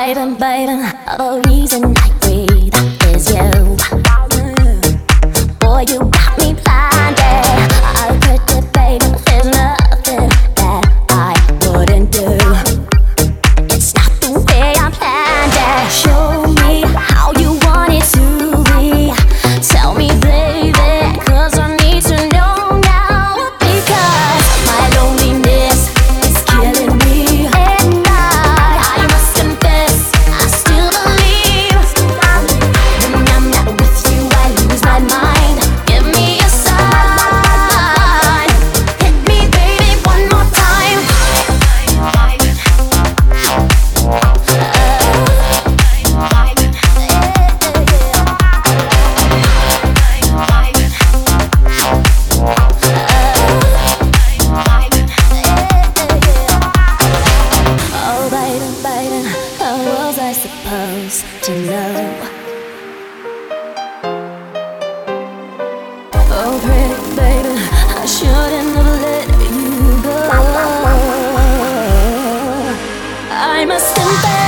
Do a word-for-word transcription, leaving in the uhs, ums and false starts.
baby, baby, the reason I breathe is you. Boy, you got me blinded. I could it, baby, there's nothing that I wouldn't do. It's not the way I planned it. Show me how you want it to be. Tell me, baby, 'cause I need to know now. Because my loneliness is killing me. And I, I must confess, I still believe. When I'm not with you, I lose my mind. Give me a sign. Hit me, baby, one more time. Oh, baby, baby, how was I supposed to know? Oh, pretty baby, I shouldn't have let you go. I must confess.